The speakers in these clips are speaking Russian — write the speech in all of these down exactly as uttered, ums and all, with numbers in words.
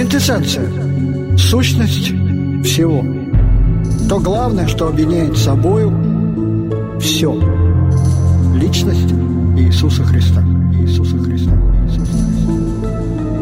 Квинтэссенция, сущность всего. То главное, что объединяет собою все. Личность Иисуса Христа. Иисуса Христа. Иисуса Христа.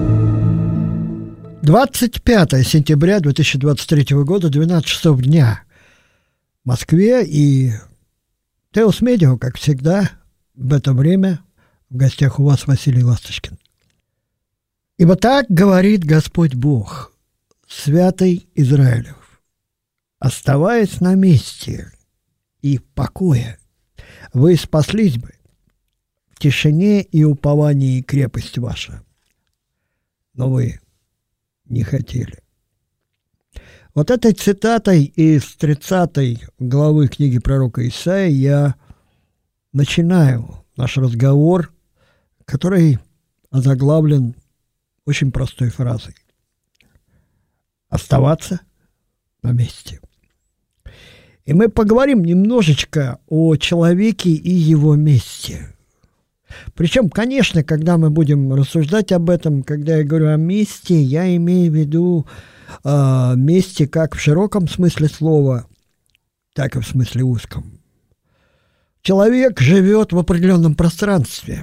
двадцать пятое сентября две тысячи двадцать третьего года, двенадцать часов дня в Москве, и Теос Медио, как всегда, в это время в гостях у вас Василий Ласточкин. «Ибо так говорит Господь Бог, святый Израилев, оставаясь на месте и в покое, вы спаслись бы в тишине и уповании крепость ваша, но вы не хотели». Вот этой цитатой из тридцатой главы книги пророка Исаии я начинаю наш разговор, который озаглавлен очень простой фразой: оставаться на месте. И мы поговорим немножечко о человеке и его месте. Причем, конечно, когда мы будем рассуждать об этом, когда я говорю о месте, я имею в виду э, месте как в широком смысле слова, так и в смысле узком. Человек живет в определенном пространстве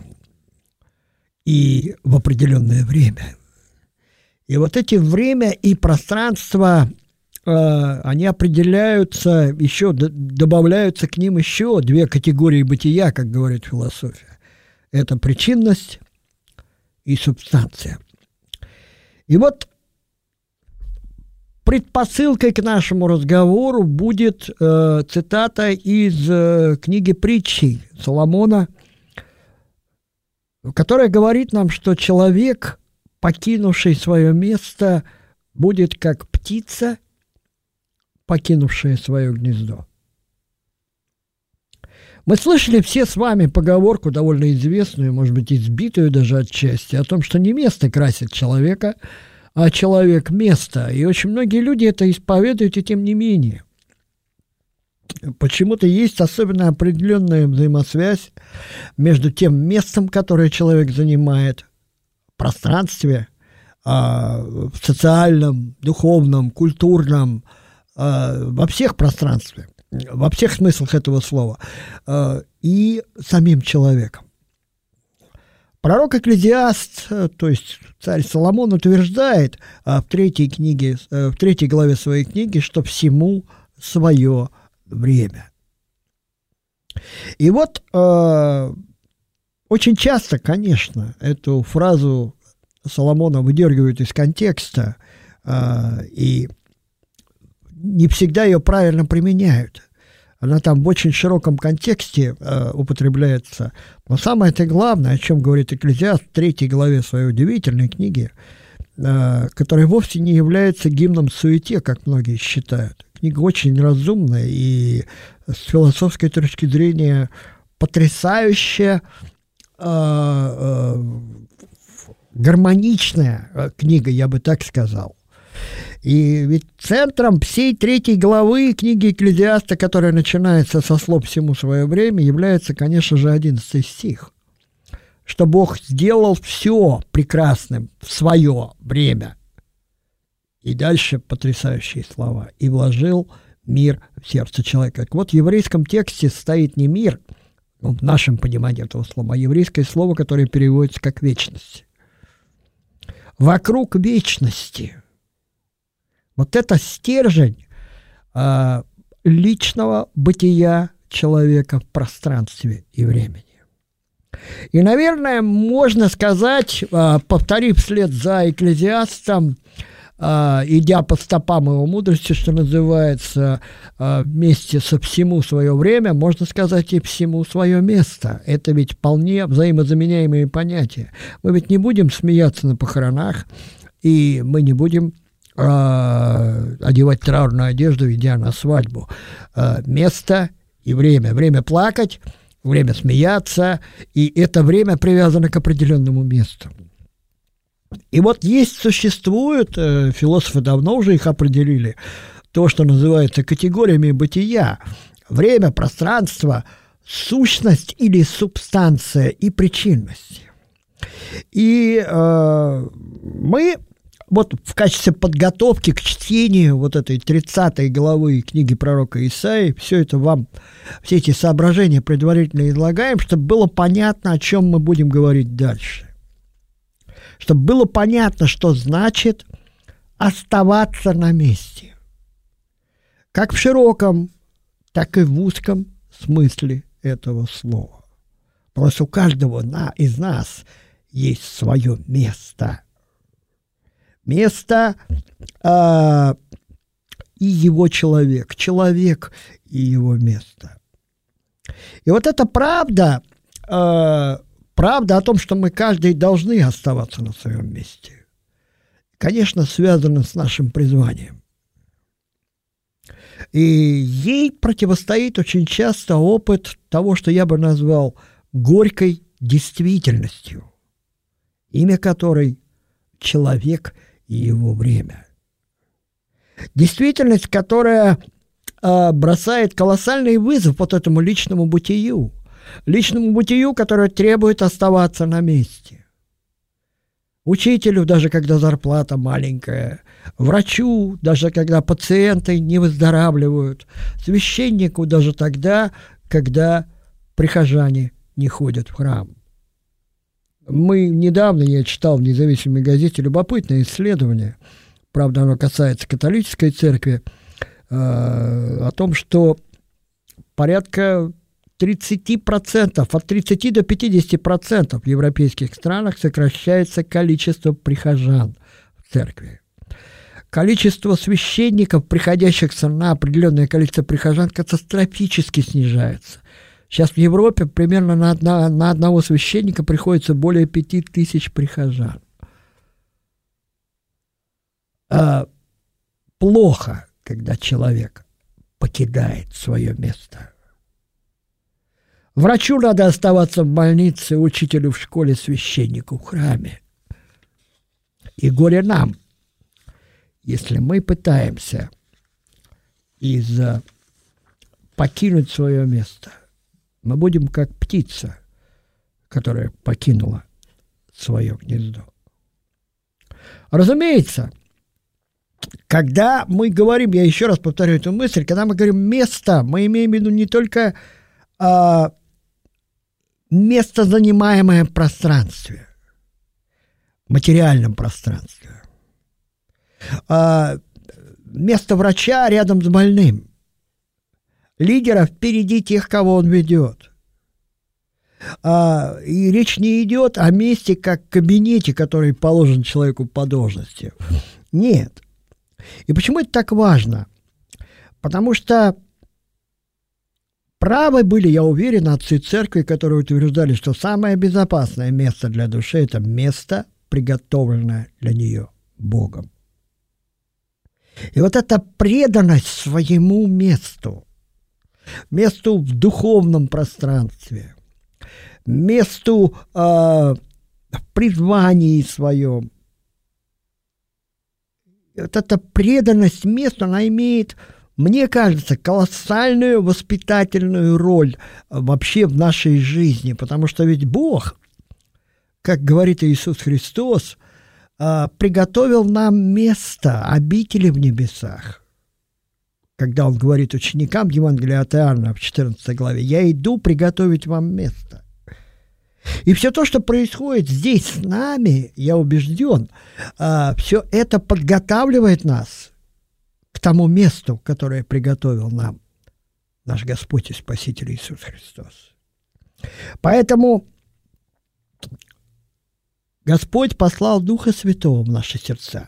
и в определенное время. И вот эти время и пространство, э, они определяются, еще добавляются к ним еще две категории бытия, как говорит философия. Это причинность и субстанция. И вот предпосылкой к нашему разговору будет э, цитата из э, книги притчей Соломона, которая говорит нам, что человек, покинувший свое место, будет как птица, покинувшая свое гнездо. Мы слышали все с вами поговорку, довольно известную, может быть, избитую даже отчасти, о том, что не место красит человека, а человек – место. И очень многие люди это исповедуют, и тем не менее. Почему-то есть особенно определенная взаимосвязь между тем местом, которое человек занимает в пространстве, в социальном, духовном, культурном, во всех пространствах, во всех смыслах этого слова, и самим человеком. Пророк Экклезиаст, то есть царь Соломон, утверждает в третьей книге, в третьей главе своей книги, что всему свое время. И вот э, очень часто, конечно, эту фразу Соломона выдергивают из контекста э, и не всегда ее правильно применяют. Она там в очень широком контексте э, употребляется. Но самое-то главное, о чем говорит Экклезиаст в третьей главе своей удивительной книги, э, которая вовсе не является гимном суете, как многие считают. Книга очень разумная и с философской точки зрения потрясающая, э, э, гармоничная книга, я бы так сказал. И ведь центром всей третьей главы книги Экклезиаста, которая начинается со слов «всему свое время», является, конечно же, одиннадцатый стих. Что Бог сделал все прекрасным в свое время. И дальше потрясающие слова. «И вложил мир в сердце человека». Так вот, в еврейском тексте стоит не мир, ну, в нашем понимании этого слова, а еврейское слово, которое переводится как «вечность». Вокруг вечности. Вот это стержень э, личного бытия человека в пространстве и времени. И, наверное, можно сказать, э, повторив вслед за Экклезиастом, э, идя по стопам его мудрости, что называется, э, вместе со всему свое время, можно сказать и всему свое место. Это ведь вполне взаимозаменяемые понятия. Мы ведь не будем смеяться на похоронах, и мы не будем одевать траурную одежду, идя на свадьбу. Место и время. Время плакать, время смеяться, и это время привязано к определенному месту. И вот есть, существуют, философы давно уже их определили, то, что называется категориями бытия. Время, пространство, сущность или субстанция и причинность. И э, мы вот в качестве подготовки к чтению вот этой тридцатой главы книги пророка Исаии, все это вам, все эти соображения предварительно излагаем, чтобы было понятно, о чем мы будем говорить дальше. Чтобы было понятно, что значит оставаться на месте. Как в широком, так и в узком смысле этого слова. Просто у каждого на, из нас есть свое место. Место э, и его человек, человек и его место. И вот эта правда, э, правда о том, что мы каждый должны оставаться на своем месте, конечно, связана с нашим призванием. И ей противостоит очень часто опыт того, что я бы назвал горькой действительностью, имя которой – человек и его время. Действительность, которая э, бросает колоссальный вызов вот этому личному бытию, личному бытию, которое требует оставаться на месте. Учителю, даже когда зарплата маленькая, врачу, даже когда пациенты не выздоравливают, священнику даже тогда, когда прихожане не ходят в храм. Мы недавно, я читал в независимой газете любопытное исследование, правда, оно касается католической церкви, э, о том, что порядка тридцать процентов, от тридцати до пятидесяти процентов в европейских странах сокращается количество прихожан в церкви. Количество священников, приходящихся на определенное количество прихожан, катастрофически снижается. Сейчас в Европе примерно на, одна, на одного священника приходится более пяти тысяч прихожан. А, плохо, когда человек покидает свое место. Врачу надо оставаться в больнице, учителю в школе, священнику в храме. И горе нам, если мы пытаемся из-за покинуть свое место. Мы будем как птица, которая покинула свое гнездо. Разумеется, когда мы говорим, я еще раз повторю эту мысль, когда мы говорим «место», мы имеем в виду не только а, место, занимаемое в пространстве, материальном пространстве, а, место врача рядом с больным, лидера впереди тех, кого он ведет. А, и речь не идет о месте как кабинете, который положен человеку по должности. Нет. И почему это так важно? Потому что правы были, я уверен, отцы церкви, которые утверждали, что самое безопасное место для души – это место, приготовленное для нее Богом. И вот эта преданность своему месту, месту в духовном пространстве, месту э, в призвании своем. Вот эта преданность месту, она имеет, мне кажется, колоссальную воспитательную роль вообще в нашей жизни, потому что ведь Бог, как говорит Иисус Христос, э, приготовил нам место, обители в небесах. Когда он говорит ученикам Евангелия от Иоанна в четырнадцатой главе, «Я иду приготовить вам место». И все то, что происходит здесь с нами, я убежден, все это подготавливает нас к тому месту, которое приготовил нам наш Господь и Спаситель Иисус Христос. Поэтому Господь послал Духа Святого в наши сердца,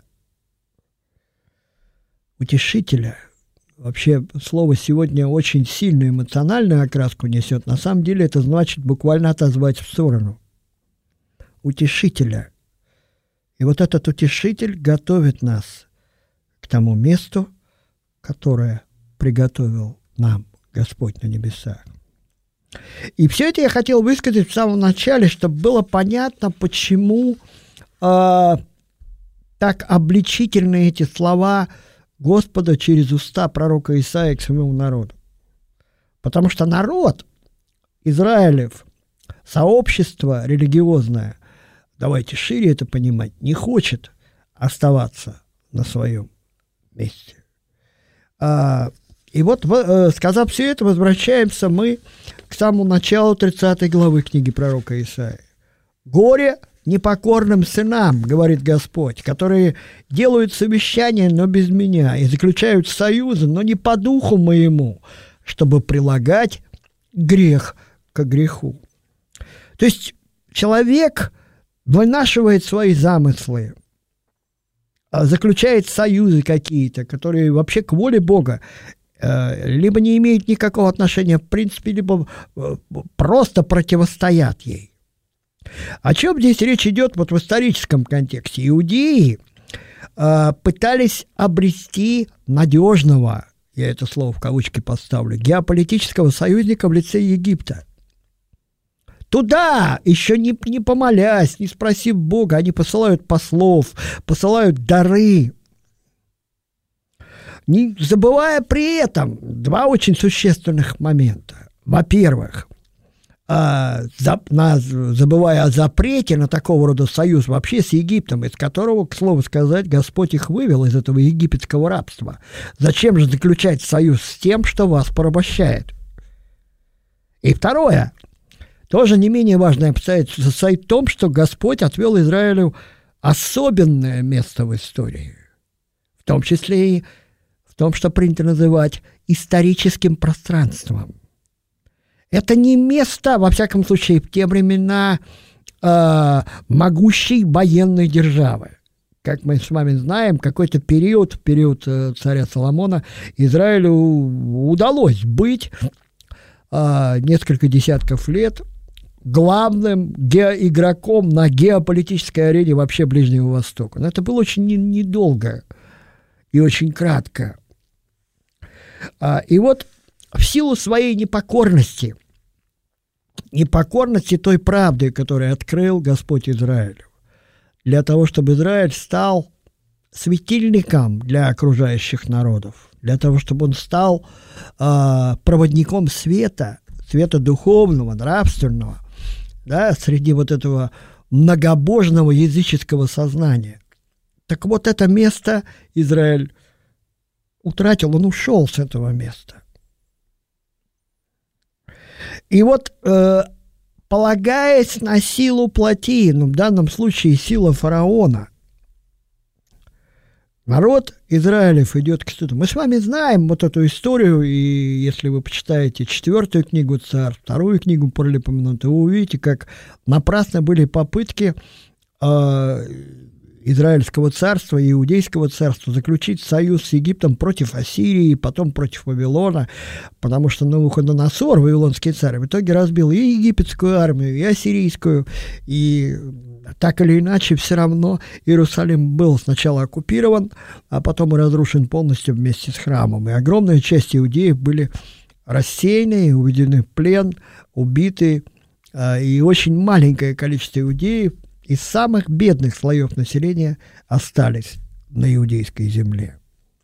утешителя. Вообще, слово сегодня очень сильную эмоциональную окраску несет. На самом деле это значит буквально отозвать в сторону. Утешителя. И вот этот утешитель готовит нас к тому месту, которое приготовил нам Господь на небесах. И все это я хотел высказать в самом начале, чтобы было понятно, почему э, так обличительны эти слова Господа через уста пророка Исаии к своему народу. Потому что народ Израилев, сообщество религиозное, давайте шире это понимать, не хочет оставаться на своем месте. А, и вот, э, сказав все это, возвращаемся мы к самому началу тридцатой главы книги пророка Исаии. «Горе непокорным сынам, говорит Господь, которые делают совещания, но без меня, и заключают союзы, но не по духу моему, чтобы прилагать грех к греху». То есть человек вынашивает свои замыслы, заключает союзы какие-то, которые вообще к воле Бога либо не имеют никакого отношения, в принципе, либо просто противостоят ей. О чем здесь речь идет вот в историческом контексте? Иудеи э, пытались обрести надежного, я это слово в кавычки поставлю, геополитического союзника в лице Египта. Туда, еще не, не помолясь, не спросив Бога, они посылают послов, посылают дары, не забывая при этом два очень существенных момента. Во-первых, забывая о запрете на такого рода союз вообще с Египтом, из которого, к слову сказать, Господь их вывел из этого египетского рабства. Зачем же заключать союз с тем, что вас порабощает? И второе, тоже не менее важное обстоятельство, состоит в том, что Господь отвел Израилю особенное место в истории, в том числе и в том, что принято называть историческим пространством. Это не место, во всяком случае, в те времена э, могущей военной державы. Как мы с вами знаем, какой-то период, период э, царя Соломона, Израилю удалось быть э, несколько десятков лет главным ге- игроком на геополитической арене вообще Ближнего Востока. Но это было очень не- недолго и очень кратко. А, и вот в силу своей непокорности, непокорности той правды, которую открыл Господь Израилю, для того, чтобы Израиль стал светильником для окружающих народов, для того, чтобы он стал э, проводником света, света духовного, нравственного, да, среди вот этого многобожного языческого сознания. Так вот это место Израиль утратил, он ушел с этого места. И вот, э, полагаясь на силу плоти, ну, в данном случае сила фараона, народ Израилев идет к стыду. Мы с вами знаем вот эту историю, и если вы почитаете четвертую книгу Царств, вторую книгу Паралипоменон, вы увидите, как напрасно были попытки э, Израильского царства и Иудейского царства заключить союз с Египтом против Ассирии, потом против Вавилона, потому что Навуходоносор, вавилонский царь, в итоге разбил и египетскую армию, и ассирийскую, и так или иначе все равно Иерусалим был сначала оккупирован, а потом и разрушен полностью вместе с храмом, и огромная часть иудеев были рассеяны, уведены в плен, убиты, и очень маленькое количество иудеев из самых бедных слоев населения остались на иудейской земле.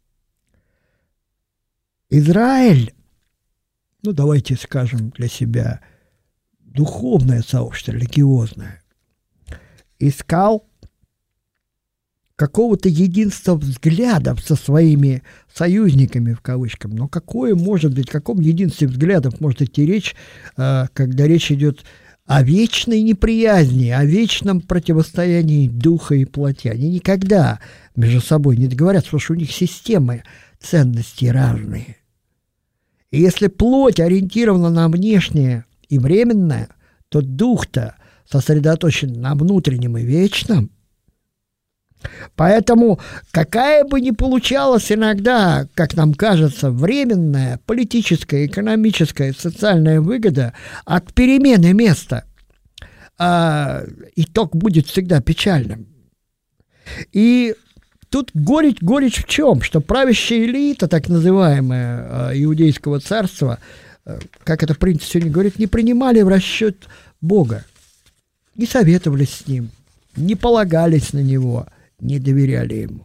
Израиль, ну давайте скажем для себя, духовное сообщество, религиозное, искал какого-то единства взглядов со своими союзниками, в кавычках. Но какое может быть, о каком единстве взглядов может идти речь, когда речь идет о вечной неприязни, о вечном противостоянии духа и плоти? Они никогда между собой не договорятся, потому что у них системы ценностей разные. И если плоть ориентирована на внешнее и временное, то дух-то сосредоточен на внутреннем и вечном. Поэтому какая бы ни получалась иногда, как нам кажется, временная политическая, экономическая, социальная выгода от перемены места, а, итог будет всегда печальным. И тут горечь, горечь в чем? Что правящая элита, так называемая, иудейского царства, как это принято сегодня говорить, не принимали в расчет Бога, не советовались с Ним, не полагались на Него, не доверяли Ему.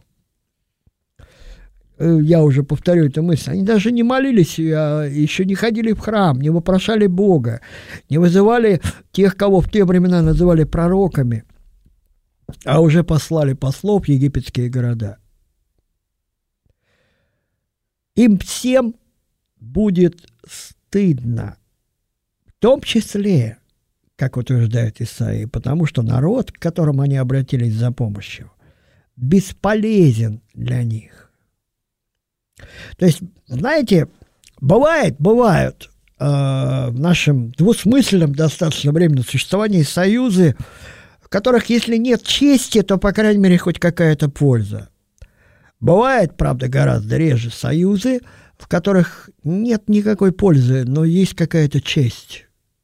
Я уже повторю эту мысль. Они даже не молились, еще не ходили в храм, не вопрошали Бога, не вызывали тех, кого в те времена называли пророками, а уже послали послов в египетские города. Им всем будет стыдно, в том числе, как утверждает Исаия, потому что народ, к которому они обратились за помощью, бесполезен для них. То есть, знаете, бывает, бывают э, в нашем двусмысленном достаточно временном существовании союзы, в которых, если нет чести, то, по крайней мере, хоть какая-то польза. Бывает, правда, гораздо реже союзы, в которых нет никакой пользы, но есть какая-то честь.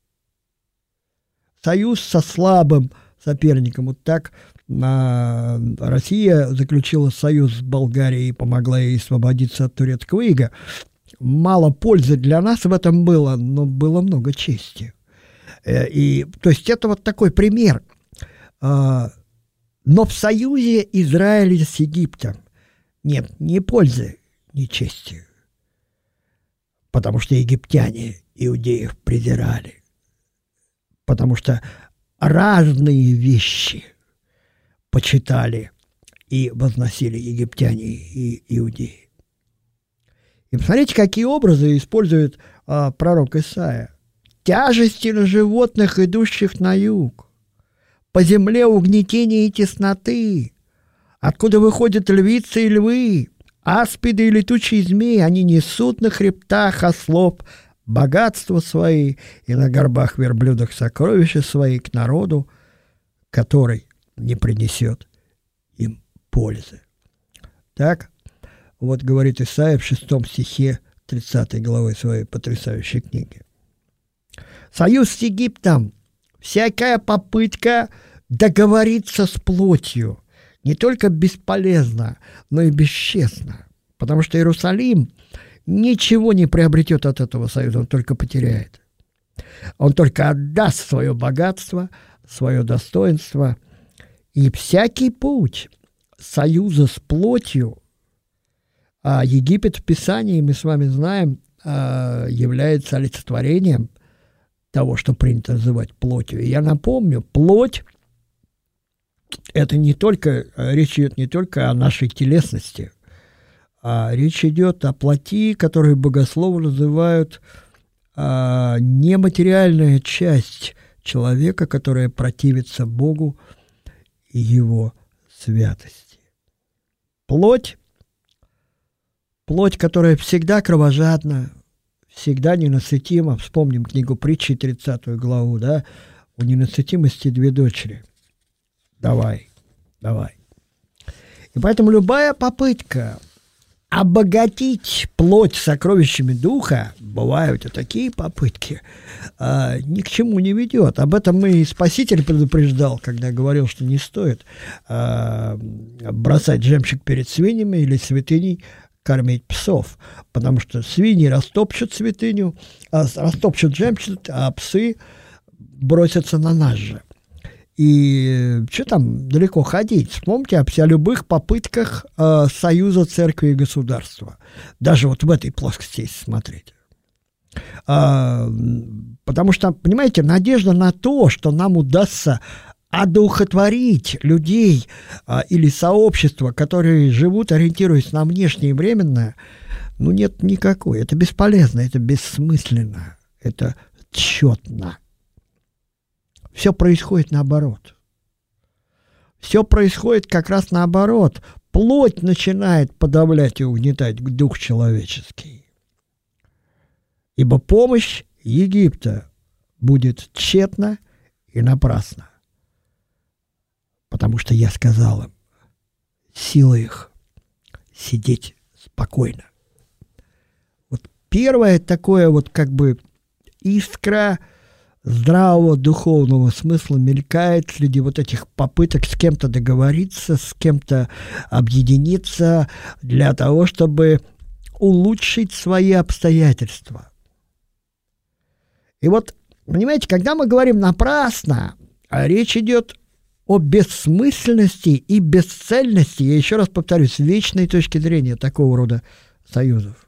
Союз со слабым соперником. Вот так а, Россия заключила союз с Болгарией и помогла ей освободиться от турецкого ига. Мало пользы для нас в этом было, но было много чести. И, то есть это вот такой пример. Но в союзе Израиля с Египтом нет ни пользы, ни чести. Потому что египтяне иудеев презирали. Потому что разные вещи почитали и возносили египтяне и иудеи. И посмотрите, какие образы использует а, пророк Исаия. Тяжести на животных, идущих на юг, по земле угнетения и тесноты, откуда выходят львицы и львы, аспиды и летучие змеи, они несут на хребтах ослов богатства свои и на горбах верблюдах сокровища свои к народу, который не принесет им пользы. Так, вот говорит Исаия в шестом стихе тридцатой главы своей потрясающей книги. Союз с Египтом, всякая попытка договориться с плотью не только бесполезна, но и бесчестна, потому что Иерусалим ничего не приобретет от этого союза, он только потеряет. Он только отдаст свое богатство, свое достоинство. И всякий путь союза с плотью, а Египет в Писании, мы с вами знаем, является олицетворением того, что принято называть плотью. И я напомню, плоть – это не только, речь идет не только о нашей телесности, а речь идет о плоти, которую богословы называют а, нематериальная часть человека, которая противится Богу и Его святости. Плоть, плоть, которая всегда кровожадна, всегда ненасытима. Вспомним книгу Притчи, тридцатую главу, да? У ненасытимости две дочери. Давай, давай. И поэтому любая попытка обогатить плоть сокровищами духа, бывают и такие попытки, а, ни к чему не ведет. Об этом мы и Спаситель предупреждал, когда говорил, что не стоит а, бросать жемчуг перед свиньями или святыней кормить псов, потому что свиньи растопчут святыню, а, растопчут жемчуг, а псы бросятся на нас же. И что там далеко ходить? Вспомните о любых попытках э, союза церкви и государства. Даже вот в этой плоскости если смотреть. А, потому что, понимаете, надежда на то, что нам удастся одухотворить людей а, или сообщества, которые живут, ориентируясь на внешнее и временное, ну нет никакой. Это бесполезно, это бессмысленно, это тщетно. Все происходит наоборот. Все происходит как раз наоборот. Плоть начинает подавлять и угнетать дух человеческий. Ибо помощь Египта будет тщетна и напрасна. Потому что я сказал им, сила их сидеть спокойно. Вот первое такое вот как бы искра здравого духовного смысла мелькает среди вот этих попыток с кем-то договориться, с кем-то объединиться для того, чтобы улучшить свои обстоятельства. И вот, понимаете, когда мы говорим напрасно, речь идет о бессмысленности и бесцельности, я еще раз повторюсь, с вечной точки зрения такого рода союзов.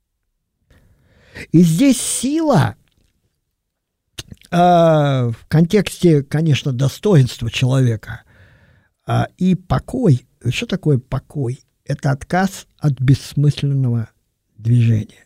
И здесь сила в контексте, конечно, достоинства человека, А, и покой. Что такое покой? Это отказ от бессмысленного движения.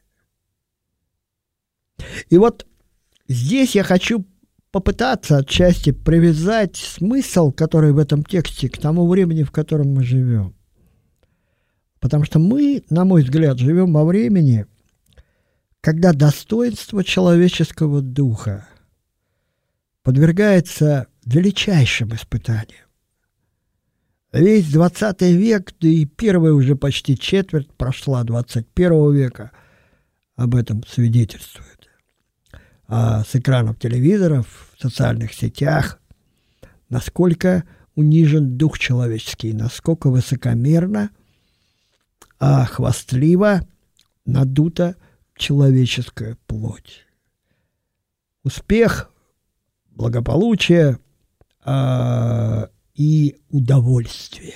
И вот здесь я хочу попытаться отчасти привязать смысл, который в этом тексте, к тому времени, в котором мы живем. Потому что мы, на мой взгляд, живем во времени, когда достоинство человеческого духа подвергается величайшим испытаниям. Весь двадцатый век, да и первая уже почти четверть прошла двадцать первого века, об этом свидетельствует. А с экранов телевизоров, в социальных сетях, насколько унижен дух человеческий, насколько высокомерно, а хвастливо надута человеческая плоть. Успех, благополучие а, и удовольствие.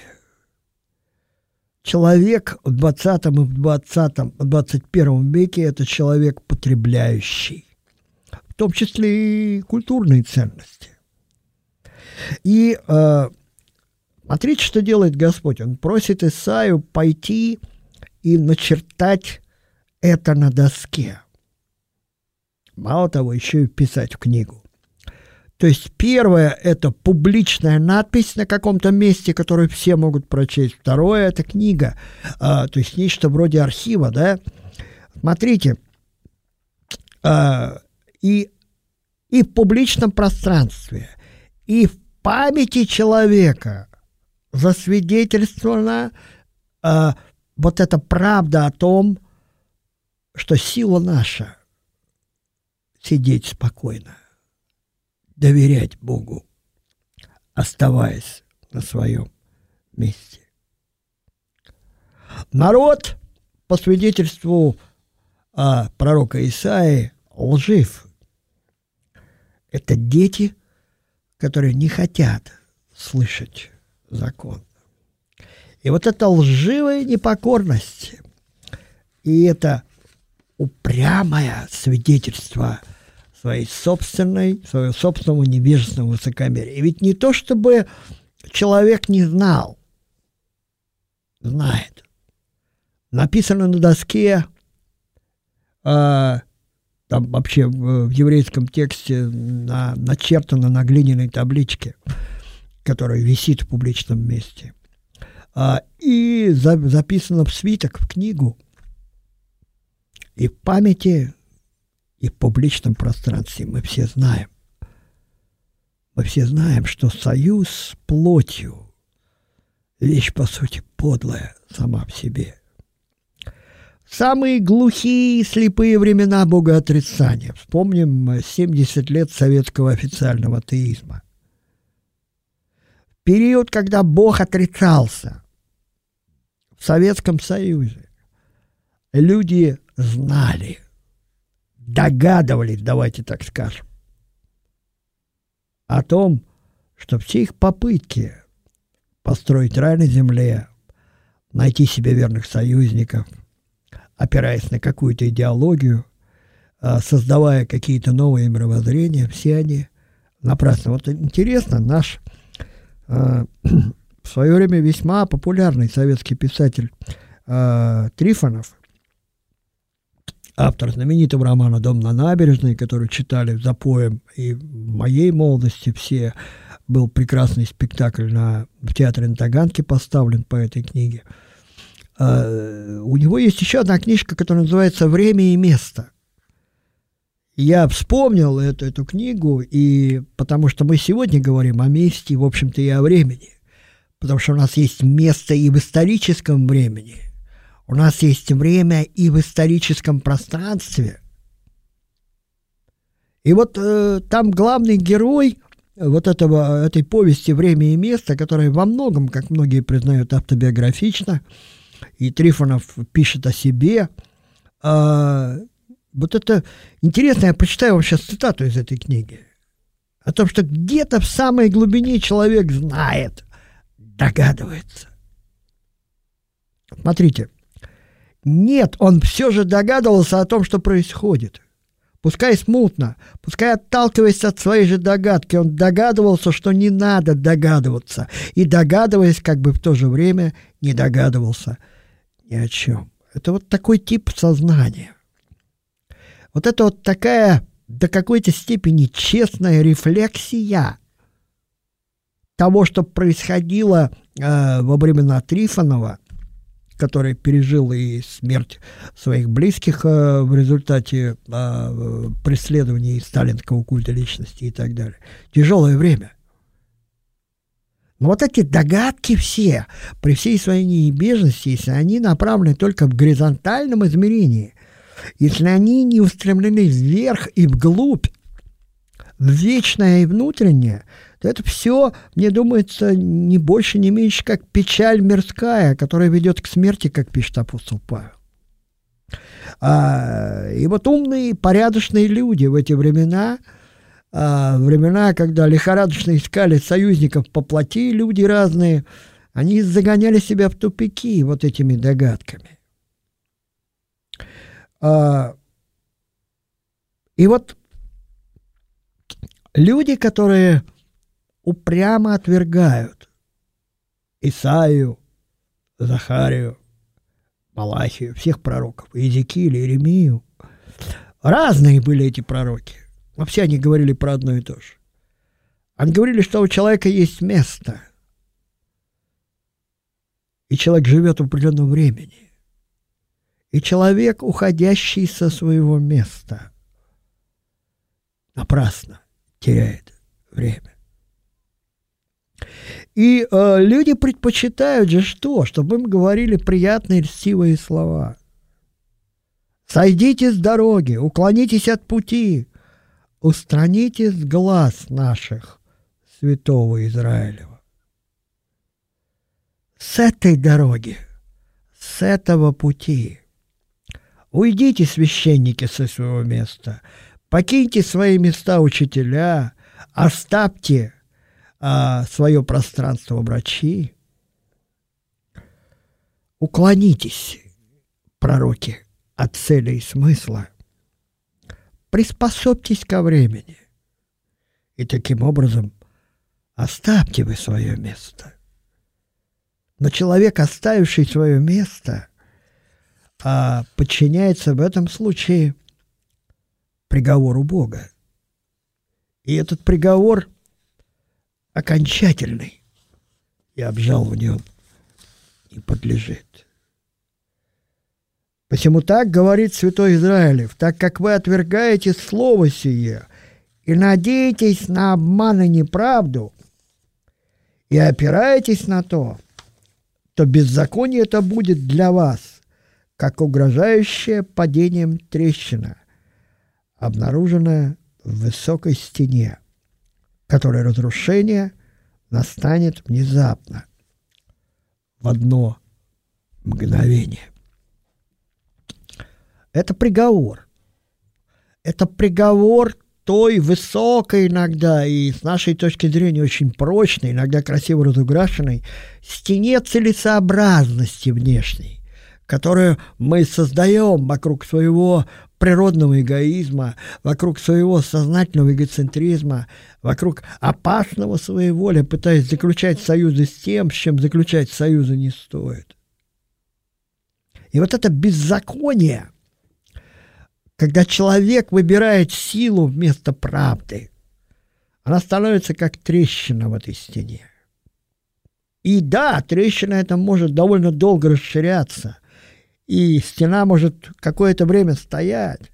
Человек в двадцатом и в двадцатом, в двадцать первом веке – это человек потребляющий, в том числе и культурные ценности. И э, смотрите, что делает Господь. Он просит Исаию пойти и начертать это на доске. Мало того, еще и вписать в книгу. То есть первое – это публичная надпись на каком-то месте, которую все могут прочесть. Второе – это книга, а, то есть нечто вроде архива, да. Смотрите, а, и, и в публичном пространстве, и в памяти человека засвидетельствована а, вот эта правда о том, что сила наша сидеть спокойно, доверять Богу, оставаясь на своем месте. Народ, по свидетельству а, пророка Исаии, лжив. Это дети, которые не хотят слышать закон. И вот эта лживая непокорность и это упрямое свидетельство своей собственной, своего собственного невежественного высокомерия. И ведь не то, чтобы человек не знал, знает. Написано на доске, э, там вообще в, в еврейском тексте на, начертано на глиняной табличке, которая висит в публичном месте, э, и за, записано в свиток, в книгу, и в памяти, и в публичном пространстве. Мы все знаем. Мы все знаем, что союз с плотью – вещь, по сути, подлая сама в себе. Самые глухие и слепые времена богоотрицания. Вспомним семьдесят лет советского официального атеизма. Период, когда Бог отрицался в Советском Союзе, люди знали, догадывались, давайте так скажем, о том, что все их попытки построить рай на земле, найти себе верных союзников, опираясь на какую-то идеологию, создавая какие-то новые мировоззрения, все они напрасно. Вот интересно, наш в свое время весьма популярный советский писатель Трифонов, автор знаменитого романа «Дом на набережной», который читали за поем и в моей молодости все. Был прекрасный спектакль на, в театре на Таганке поставлен по этой книге. Uh, у него есть еще одна книжка, которая называется «Время и место». Я вспомнил эту, эту книгу, и потому что мы сегодня говорим о месте, в общем-то, и о времени. Потому что у нас есть место и в историческом времени. У нас есть время и в историческом пространстве. И вот э, там главный герой вот этого, этой повести «Время и место», которая во многом, как многие признают, автобиографична, и Трифонов пишет о себе. Э, вот это интересно, я прочитаю вам сейчас цитату из этой книги. О том, что где-то в самой глубине человек знает, догадывается. Смотрите. Нет, он все же догадывался о том, что происходит. пускай смутно, пускай отталкиваясь от своей же догадки, он догадывался, что не надо догадываться, и, догадываясь, как бы в то же время не догадывался ни о чем. Это вот такой тип сознания. Вот это вот такая до какой-то степени честная рефлексия того, что происходило э, во времена Трифонова, который пережил и смерть своих близких э, в результате э, преследований сталинского культа личности и так далее. Тяжелое время. Но вот эти догадки все, при всей своей неизбежности, если они направлены только в горизонтальном измерении, если они не устремлены вверх и вглубь, в вечное и внутреннее, то это все, мне думается, не больше, не меньше, как печаль мирская, которая ведет к смерти, как пишет апостол Павел. А, и вот умные, порядочные люди в эти времена, а, времена, когда лихорадочно искали союзников по плоти, люди разные, они загоняли себя в тупики вот этими догадками. А, и вот люди, которые упрямо отвергают Исаию, Захарию, Малахию, всех пророков, Иезекииля, Иеремию. Разные были эти пророки, но все они говорили про одно и то же. Они говорили, что у человека есть место, и человек живет в определенном времени. И человек, уходящий со своего места, напрасно теряет время. И э, люди предпочитают же что? Чтобы им говорили приятные льстивые слова. «Сойдите с дороги, уклонитесь от пути, устраните с глаз наших святого Израилева». С этой дороги, с этого пути уйдите, священники, со своего места, покиньте свои места, учителя, оставьте а, свое пространство, врачи. Уклонитесь, пророки, от цели и смысла. Приспособьтесь ко времени. И таким образом оставьте вы свое место. Но человек, оставивший свое место, а, подчиняется в этом случае приговору Бога. И этот приговор окончательный, и обжалованию не подлежит. Посему так говорит святой Израилев: так как вы отвергаете слово сие и надеетесь на обман и неправду, и опираетесь на то, то беззаконие это будет для вас, как угрожающая падением трещина, обнаруженная в высокой стене, которой разрушение настанет внезапно, в одно мгновение. Это приговор. Это приговор той высокой иногда и, с нашей точки зрения, очень прочной, иногда красиво разукрашенной стене целесообразности внешней, которую мы создаем вокруг своего природного эгоизма, вокруг своего сознательного эгоцентризма, вокруг опасного своеволия, пытаясь заключать союзы с тем, с чем заключать союзы не стоит. И вот это беззаконие, когда человек выбирает силу вместо правды, она становится как трещина в этой стене. И да, трещина эта может довольно долго расширяться, и стена может какое-то время стоять,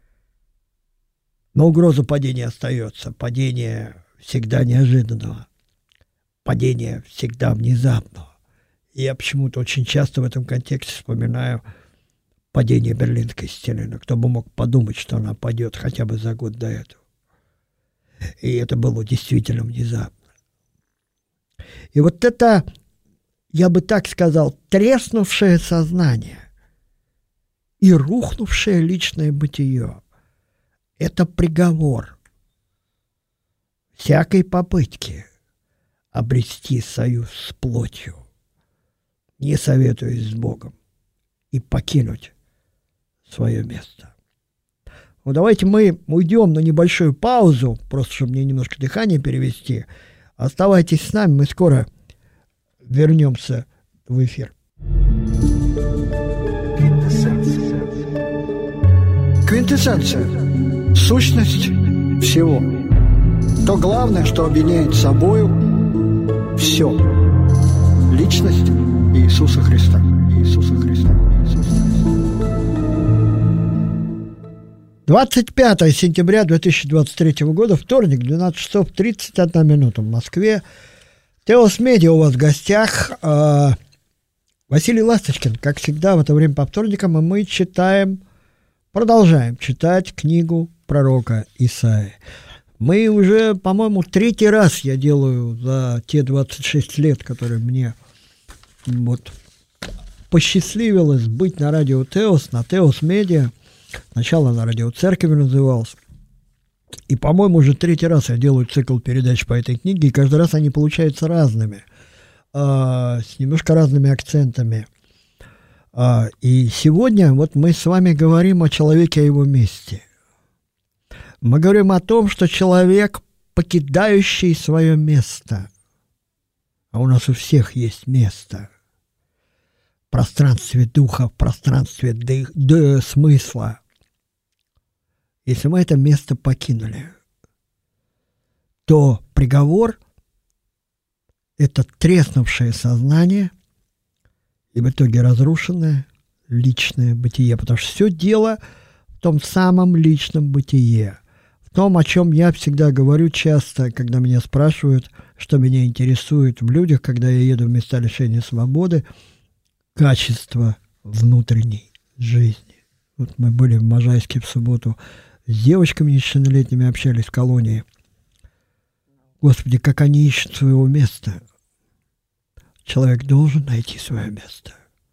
но угроза падения остается. Падение всегда неожиданного, падение всегда внезапного. И я почему-то очень часто в этом контексте вспоминаю падение Берлинской стены. Но кто бы мог подумать, что она падет хотя бы за год до этого. И это было действительно внезапно. И вот это, я бы так сказал, треснувшее сознание и рухнувшее личное бытие – это приговор всякой попытки обрести союз с плотью, не советуясь с Богом, и покинуть свое место. Ну, давайте мы уйдем на небольшую паузу, просто чтобы мне немножко дыхание перевести. Оставайтесь с нами, мы скоро вернемся в эфир. Квинтэссенция. Сущность всего. То главное, что объединяет собою все. Личность Иисуса Христа. Иисуса Христа. Иисуса Христа. двадцать пятое сентября две тысячи двадцать третьего года, вторник, двенадцать часов тридцать одна минута в Москве. Теос Медиа у вас в гостях. Василий Ласточкин, как всегда, в это время по вторникам, и мы читаем, продолжаем читать книгу пророка Исаии. Мы уже, по-моему, третий раз я делаю за те двадцать шесть лет, которые мне вот посчастливилось быть на радио Теос, на Теос Медиа. Сначала на радио Церковь назывался. И, по-моему, уже третий раз я делаю цикл передач по этой книге, и каждый раз они получаются разными, э, с немножко разными акцентами. Э, и сегодня вот мы с вами говорим о человеке, о его месте. Мы говорим о том, что человек, покидающий свое место, а у нас у всех есть место, в пространстве духа, в пространстве ды- ды- смысла. Если мы это место покинули, то приговор – это треснувшее сознание и в итоге разрушенное личное бытие. Потому что все дело в том самом личном бытие, в том, о чем я всегда говорю часто, когда меня спрашивают, что меня интересует в людях, когда я еду в места лишения свободы, качество внутренней жизни. Вот мы были в Можайске в субботу, с девочками несовершеннолетними общались в колонии. Господи, как они ищут своего места. Человек должен найти свое место.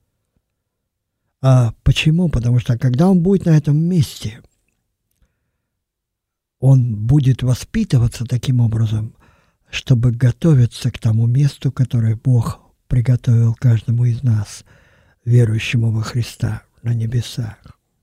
А почему? Потому что когда он будет на этом месте, он будет воспитываться таким образом, чтобы готовиться к тому месту, которое Бог приготовил каждому из нас, верующему во Христа на небесах.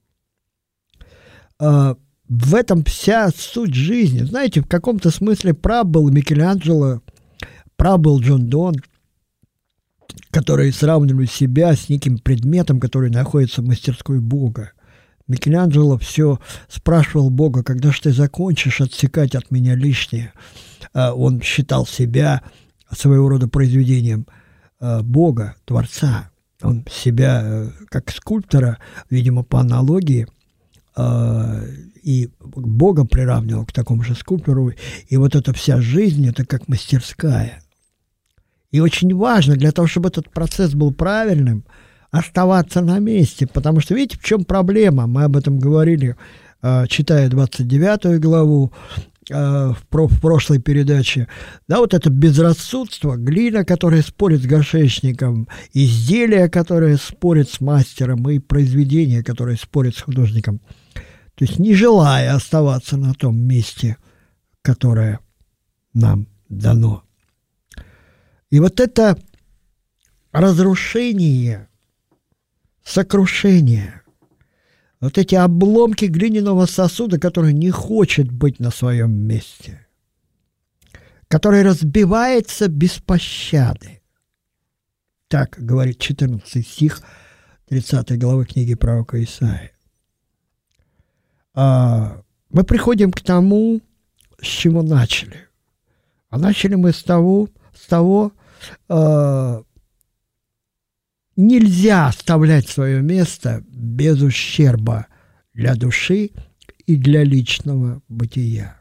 А в этом вся суть жизни. Знаете, в каком-то смысле прав был Микеланджело, прав был Джон Дон, которые сравнивали себя с неким предметом, который находится в мастерской Бога. Микеланджело все спрашивал Бога, когда же ты закончишь отсекать от меня лишнее. Он считал себя своего рода произведением Бога, Творца. Он себя как скульптора, видимо, по аналогии, и Бога приравнивал к такому же скульптору. И вот эта вся жизнь, это как мастерская. И очень важно для того, чтобы этот процесс был правильным, оставаться на месте. Потому что, видите, в чем проблема? Мы об этом говорили, читая двадцать девятую главу в прошлой передаче. Да, вот это безрассудство, глина, которая спорит с горшечником, изделие, которое спорит с мастером, и произведение, которое спорит с художником. То есть не желая оставаться на том месте, которое нам дано. И вот это разрушение, сокрушение, вот эти обломки глиняного сосуда, который не хочет быть на своем месте, который разбивается без пощады. Так говорит четырнадцатый стих тридцатой главы книги пророка Исаии. А, мы приходим к тому, с чего начали. А начали мы с того, с того, а, нельзя оставлять свое место без ущерба для души и для личного бытия.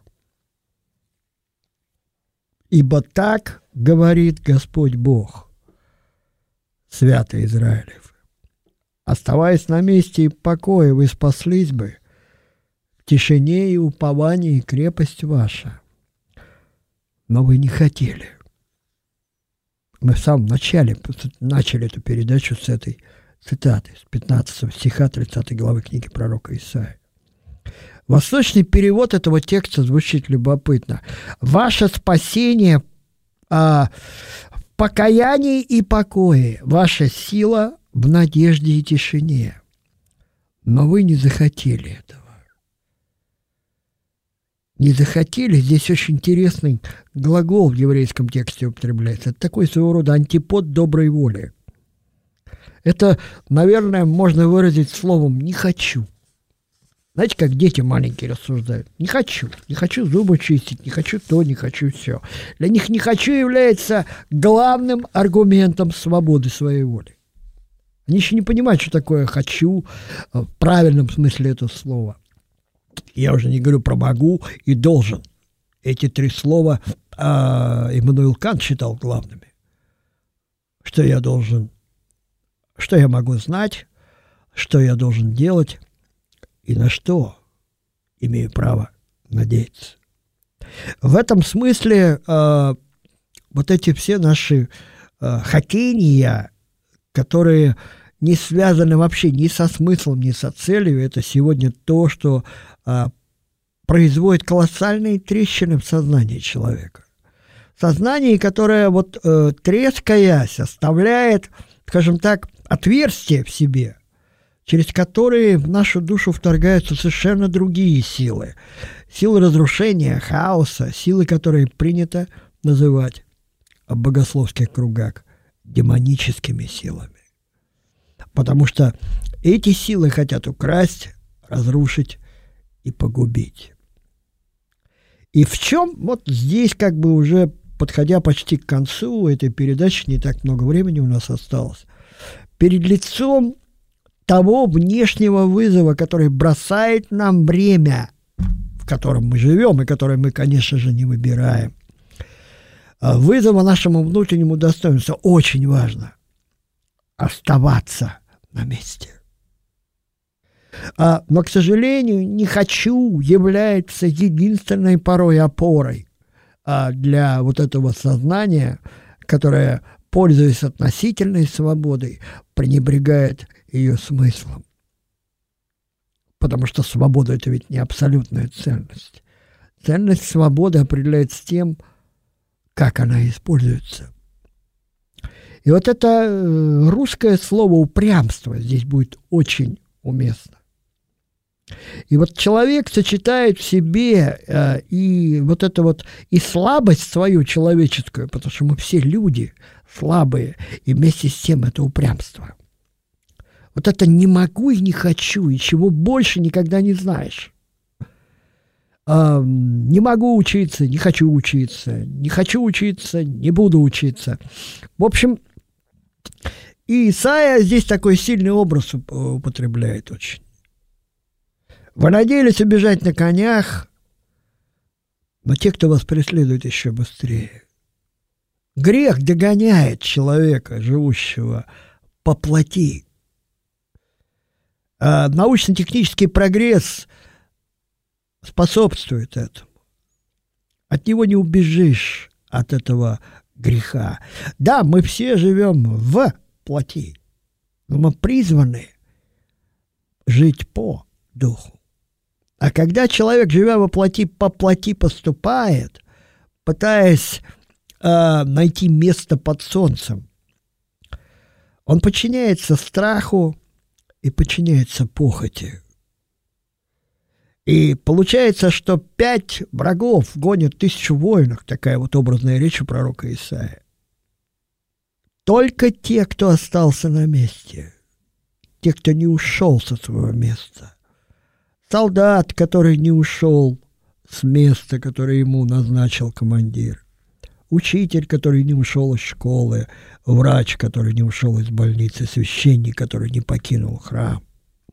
Ибо так говорит Господь Бог, святый Израилев. Оставаясь на месте и покое, вы спаслись бы, в тишине и уповании и крепость ваша. Но вы не хотели. Мы в самом начале начали эту передачу с этой цитаты, с пятнадцатого стиха тридцатой главы книги пророка Исаии. Восточный перевод этого текста звучит любопытно. Ваше спасение а, в покаянии и покое, ваша сила в надежде и тишине. Но вы не захотели этого. не захотели, здесь очень интересный глагол в еврейском тексте употребляется. Это такой своего рода антипод доброй воли. Это, наверное, можно выразить словом «не хочу». Знаете, как дети маленькие рассуждают? Не хочу. Не хочу зубы чистить, не хочу то, не хочу все. Для них «не хочу» является главным аргументом свободы своей воли. Они еще не понимают, что такое «хочу» в правильном смысле этого слова. Я уже не говорю про «могу» и «должен». Эти три слова а, Иммануил Кант считал главными. Что я должен, что я могу знать, что я должен делать и на что имею право надеяться. В этом смысле а, вот эти все наши а, хотения, которые не связаны вообще ни со смыслом, ни со целью, это сегодня то, что а, производит колоссальные трещины в сознании человека. Сознание, которое, вот, э, трескаясь, оставляет, скажем так, отверстие в себе, через которые в нашу душу вторгаются совершенно другие силы. Силы разрушения, хаоса, силы, которые принято называть в богословских кругах демоническими силами. Потому что эти силы хотят украсть, разрушить и погубить. И в чем, вот здесь как бы уже подходя почти к концу этой передачи, не так много времени у нас осталось, перед лицом того внешнего вызова, который бросает нам время, в котором мы живем и которое мы, конечно же, не выбираем, вызова нашему внутреннему достоинству, очень важно оставаться на месте. А, но, к сожалению, «не хочу» является единственной порой опорой а, для вот этого сознания, которое, пользуясь относительной свободой, пренебрегает ее смыслом. Потому что свобода – это ведь не абсолютная ценность. Ценность свободы определяется тем, как она используется. И вот это русское слово «упрямство» здесь будет очень уместно. И вот человек сочетает в себе э, и вот это вот и слабость свою человеческую, потому что мы все люди слабые, и вместе с тем это упрямство. Вот это «не могу» и «не хочу», и чего больше никогда не знаешь. Э, не могу учиться, не хочу учиться, не хочу учиться, не буду учиться. В общем, и Исайя здесь такой сильный образ употребляет очень. Вы надеялись убежать на конях, но те, кто вас преследует, еще быстрее. Грех догоняет человека, живущего по плоти. А научно-технический прогресс способствует этому. От него не убежишь, от этого греха. Да, мы все живем в плоти, но мы призваны жить по духу. А когда человек, живя во плоти, по плоти поступает, пытаясь э, найти место под солнцем, он подчиняется страху и подчиняется похоти. И получается, что пять врагов гонят тысячу воинов, такая вот образная речь у пророка Исаия. Только те, кто остался на месте, те, кто не ушел со своего места. Солдат, который не ушел с места, которое ему назначил командир. Учитель, который не ушел из школы. Врач, который не ушел из больницы. Священник, который не покинул храм.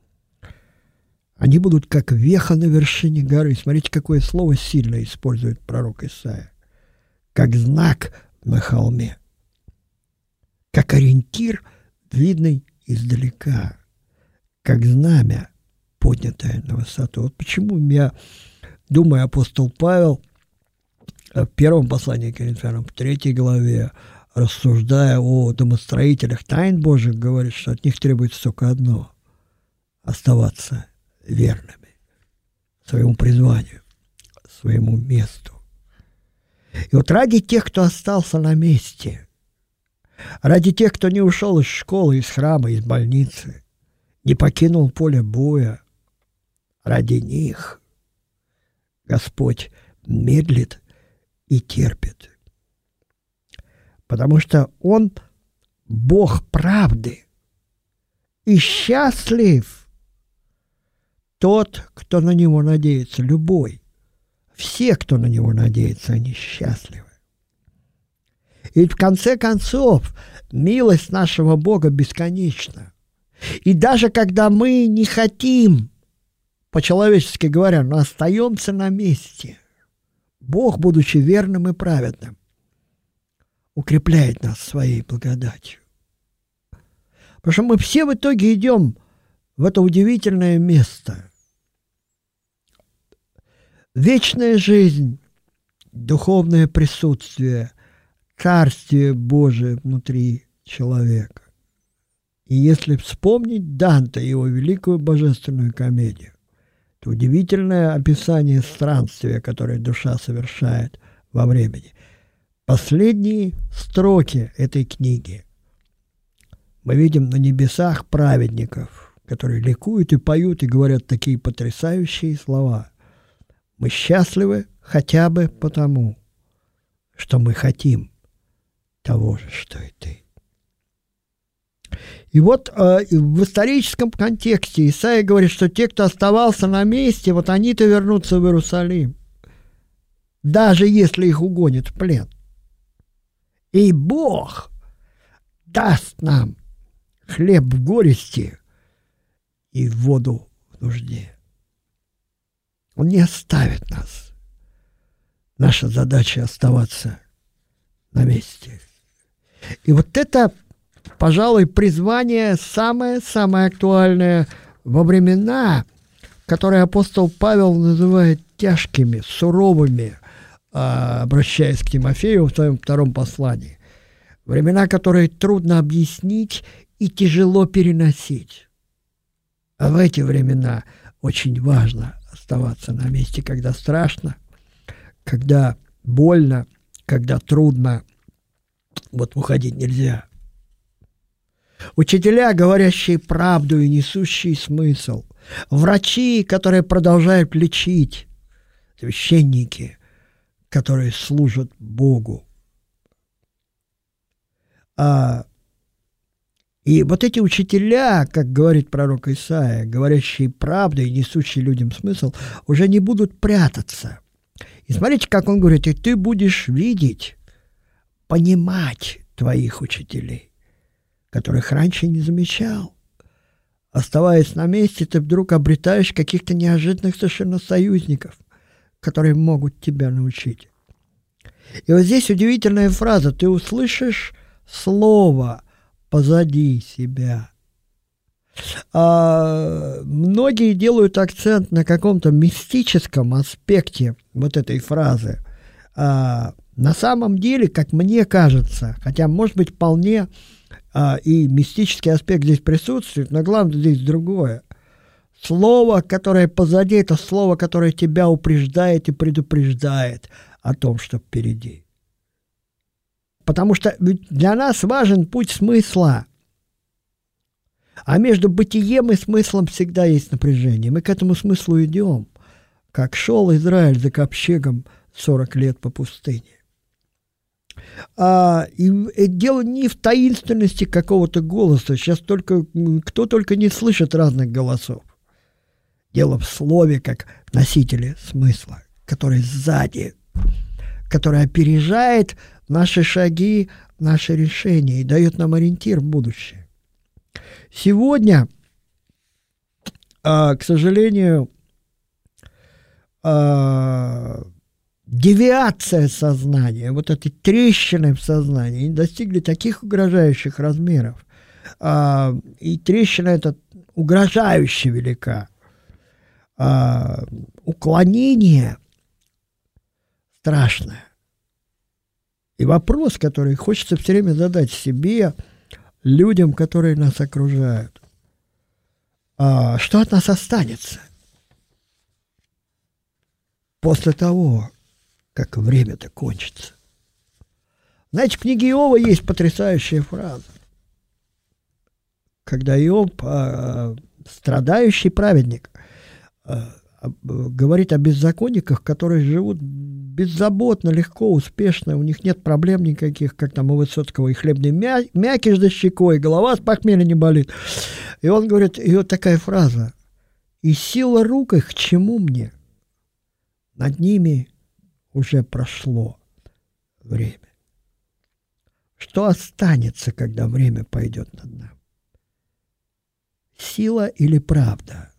Они будут как веха на вершине горы. Смотрите, какое слово сильно использует пророк Исаия. Как знак на холме. Как ориентир, видный издалека. Как знамя, поднятое на высоту. Вот почему я думаю, апостол Павел в первом послании к Коринфянам, в третьей главе, рассуждая о домостроителях тайн Божьих, говорит, что от них требуется только одно – оставаться верными своему призванию, своему месту. И вот ради тех, кто остался на месте, ради тех, кто не ушел из школы, из храма, из больницы, не покинул поле боя, ради них Господь медлит и терпит. Потому что Он Бог правды. И счастлив тот, кто на Него надеется, любой. Все, кто на Него надеется, они счастливы. И в конце концов, милость нашего Бога бесконечна. И даже когда мы не хотим, по-человечески говоря, но остаемся на месте, Бог, будучи верным и праведным, укрепляет нас своей благодатью. Потому что мы все в итоге идем в это удивительное место. Вечная жизнь, духовное присутствие, Царствие Божие внутри человека. И если вспомнить Данте, его великую божественную комедию, то удивительное описание странствия, которое душа совершает во времени. Последние строки этой книги мы видим на небесах праведников, которые ликуют и поют и говорят такие потрясающие слова. Мы счастливы хотя бы потому, что мы хотим того же, что и ты. И вот э, в историческом контексте Исаия говорит, что те, кто оставался на месте, вот они-то вернутся в Иерусалим, даже если их угонят в плен. И Бог даст нам хлеб в горести и воду в нужде. Он не оставит нас. Наша задача оставаться на месте. И вот это, пожалуй, призвание самое-самое актуальное во времена, которые апостол Павел называет тяжкими, суровыми, обращаясь к Тимофею в своем втором послании. Времена, которые трудно объяснить и тяжело переносить. А в эти времена очень важно оставаться на месте, когда страшно, когда больно, когда трудно. Вот уходить нельзя. Учителя, говорящие правду и несущие смысл. Врачи, которые продолжают лечить. Священники, которые служат Богу. А, и вот эти учителя, как говорит пророк Исаия, говорящие правду и несущие людям смысл, уже не будут прятаться. И смотрите, как он говорит, и ты будешь видеть, понимать твоих учителей, которых раньше не замечал. Оставаясь на месте, ты вдруг обретаешь каких-то неожиданных совершенно союзников, которые могут тебя научить. И вот здесь удивительная фраза. Ты услышишь слово позади себя. А, многие делают акцент на каком-то мистическом аспекте вот этой фразы. А, на самом деле, как мне кажется, хотя, может быть, вполне а, и мистический аспект здесь присутствует, но главное здесь другое. Слово, которое позади, это слово, которое тебя упреждает и предупреждает о том, что впереди. Потому что для нас важен путь смысла. А между бытием и смыслом всегда есть напряжение. Мы к этому смыслу идем, как шел Израиль за ковчегом сорок лет по пустыне. А, и, и дело не в таинственности какого-то голоса. Сейчас только, кто только не слышит разных голосов. Дело в слове, как носителе смысла, который сзади, который опережает наши шаги, наши решения и дает нам ориентир в будущее. Сегодня, к сожалению, девиация сознания, вот этой трещины в сознании достигли таких угрожающих размеров. И трещина эта угрожающе велика. Уклонение страшное. И вопрос, который хочется все время задать себе, людям, которые нас окружают. А что от нас останется после того, как время-то кончится? Знаете, в книге Иова есть потрясающая фраза. Когда Иов, страдающий праведник, говорит о беззаконниках, которые живут беззаботно, легко, успешно, у них нет проблем никаких, как там у Высоцкого, и хлебный мя- мякиш за щекой, и голова с похмелья не болит. И он говорит, и вот такая фраза: «И сила рук их к чему мне? Над ними уже прошло время». Что останется, когда время пойдет над нами? Сила или правда?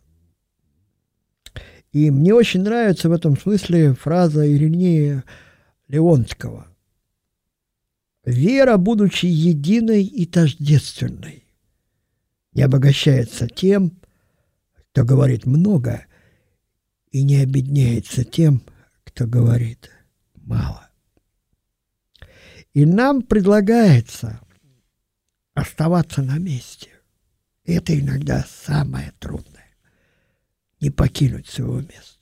И мне очень нравится в этом смысле фраза Иринея Леонского: «Вера, будучи единой и тождественной, не обогащается тем, кто говорит много, и не обедняется тем, кто говорит мало». И нам предлагается оставаться на месте. Это иногда самое трудное. Не покинуть своего места.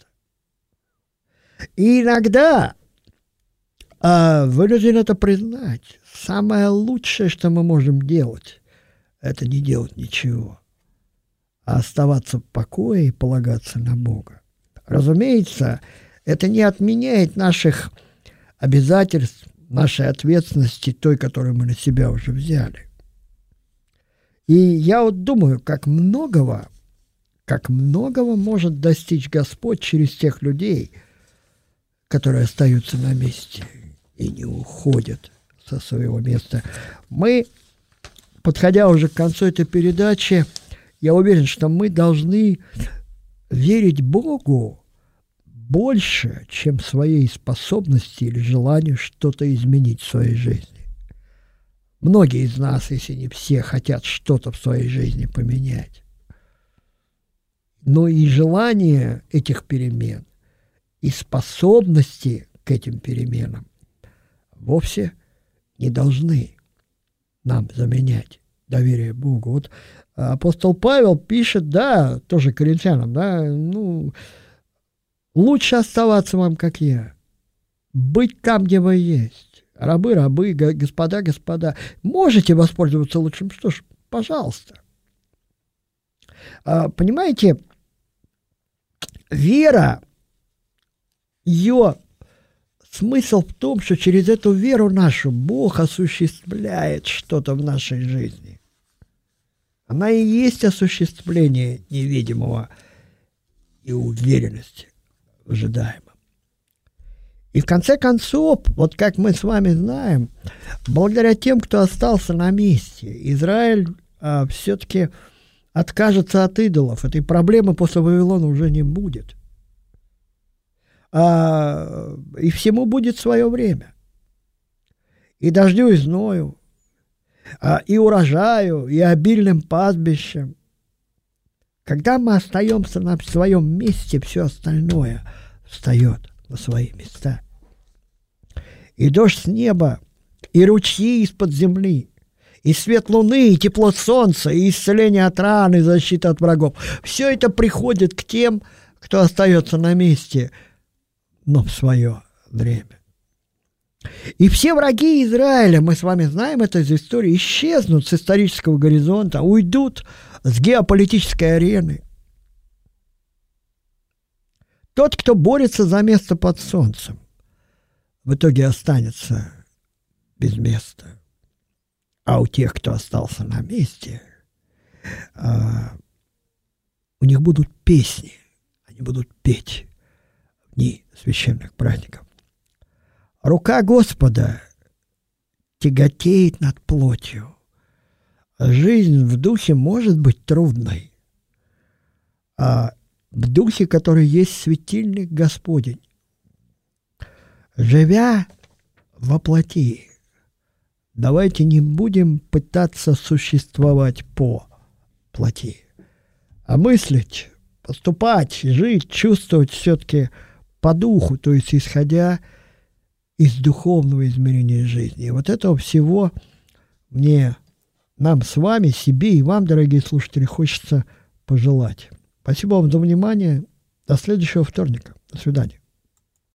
И иногда, а, вынужден это признать, самое лучшее, что мы можем делать, это не делать ничего, а оставаться в покое и полагаться на Бога. Разумеется, это не отменяет наших обязательств, нашей ответственности, той, которую мы на себя уже взяли. И я вот думаю, как многого, как многого может достичь Господь через тех людей, которые остаются на месте и не уходят со своего места. Мы, подходя уже к концу этой передачи, я уверен, что мы должны верить Богу больше, чем своей способности или желанию что-то изменить в своей жизни. Многие из нас, если не все, хотят что-то в своей жизни поменять. Но и желание этих перемен, и способности к этим переменам вовсе не должны нам заменять доверие Богу. Вот апостол Павел пишет, да, тоже коринфянам, да, ну, лучше оставаться вам, как я, быть там, где вы есть. Рабы, рабы, господа, господа. Можете воспользоваться лучшим? Что ж, пожалуйста. А, понимаете, вера, ее смысл в том, что через эту веру нашу Бог осуществляет что-то в нашей жизни. Она и есть осуществление невидимого и уверенности в ожидаемом. И в конце концов, вот как мы с вами знаем, благодаря тем, кто остался на месте, Израиль а, все-таки откажется от идолов. Этой проблемы после Вавилона уже не будет. А, и всему будет свое время. И дождю, и зною, а, и урожаю, и обильным пастбищем. Когда мы остаемся на своем месте, все остальное встает на свои места. И дождь с неба, и ручьи из-под земли, и свет луны, и тепло солнца, и исцеление от ран, и защита от врагов. Все это приходит к тем, кто остается на месте, но в свое время. И все враги Израиля, мы с вами знаем это из истории, исчезнут с исторического горизонта, уйдут с геополитической арены. Тот, кто борется за место под солнцем, в итоге останется без места. А у тех, кто остался на месте, у них будут песни, они будут петь в дни священных праздников. Рука Господа тяготеет над плотью. Жизнь в духе может быть трудной, а в духе, который есть светильник Господень, живя во плоти, давайте не будем пытаться существовать по плоти, а мыслить, поступать, жить, чувствовать все-таки по духу, то есть исходя из духовного измерения жизни. И вот этого всего мне, нам с вами, себе и вам, дорогие слушатели, хочется пожелать. Спасибо вам за внимание. До следующего вторника. До свидания.